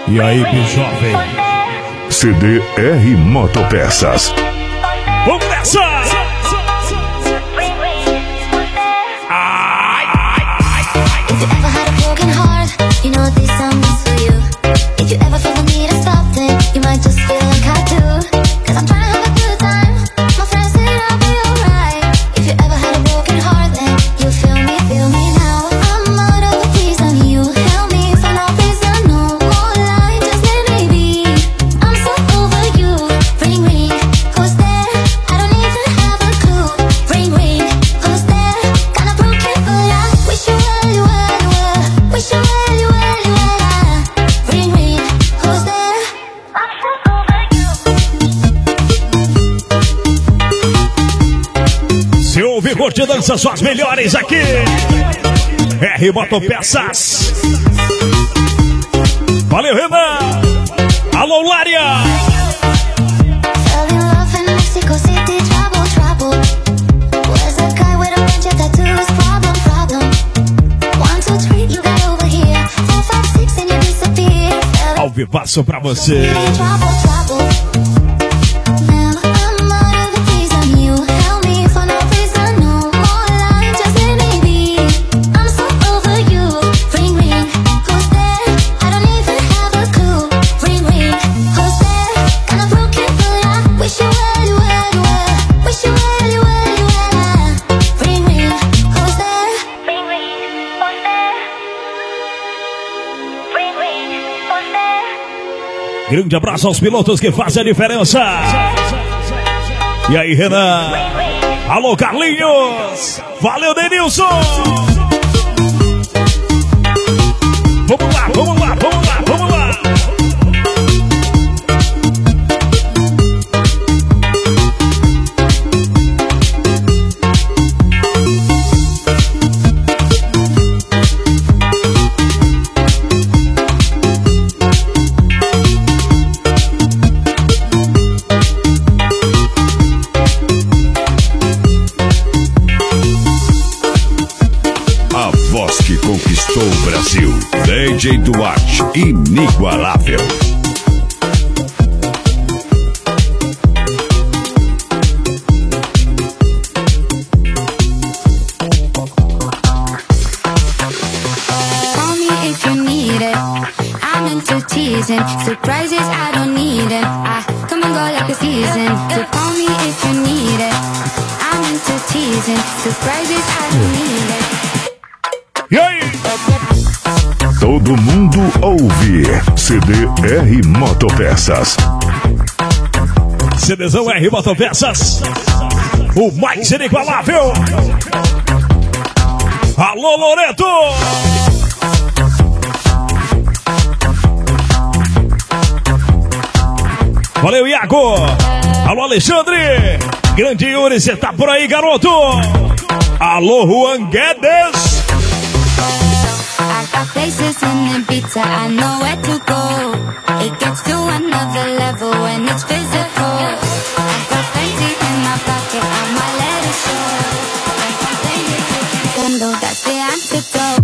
E aí, jovem? CDR Motopeças. Vamos nessa! If you ever had a broken heart, you know this song is for you. If you ever feel the need to stop, then you might just feel like I do. 'Cause I'm trying to have a good time. My friends said I'll be alright. If you ever had a broken heart, then you feel me now. I'm out of the prison, you help me find out there's no more lie, just let me be. I'm so over you. Ring ring, who's there? I don't even have a clue. Ring ring, who's there? Got a broken but I wish you well, you well, you well. Wish you well, you well, you well. Ring ring, who's there? I'm so over you. Se ouve curte dança suas melhores aqui. R Motopeças. Valeu, Renan. Alô, Lária. Fell in love in Mexico City, trouble, trouble. Was that guy with a bunch of tattoos? Problem, problem. 1, 2, 3, you got over here. 4, 5, 6, and you disappear. Fell Ao vivaço pra você. in trouble, trouble. Now I'm out of the prison. You help me find a prison. No more lying, just let me be. I'm so over you. Ring ring, who's there? I don't even have a clue. Ring ring, who's there? Got a broken but I wish you well, you well, you well. Wish you well, you well, you well. Ring ring, who's there? Ring ring, who's there? Ring ring, who's there? Grande abraço aos pilotos que fazem a diferença. E aí, Renan? Alô, Carlinhos. Valeu, Denilson. Vamos lá, vamos lá, vamos lá, vamos lá. A voz que conquistou o Brasil. DJ Duarte, inigualável. Call me if you need it. I'm into teasing. Surprises, I don't need it. I come and go like a season. So call me if you need it. I'm into teasing. Surprises, I don't need it. E aí? Todo mundo ouve. CDR Motopeças. CDzão R Motopeças. O mais inigualável. Alô, Loreto. Valeu, Iago. Alô, Alexandre. Grande Yuri, você tá por aí, garoto? Alô, Juan Guedes. I got places in Ibiza, I know where to go. It gets to another level when it's physical. I got plenty in my pocket, I might let it show. I got plenty you can handle, that's the antidote.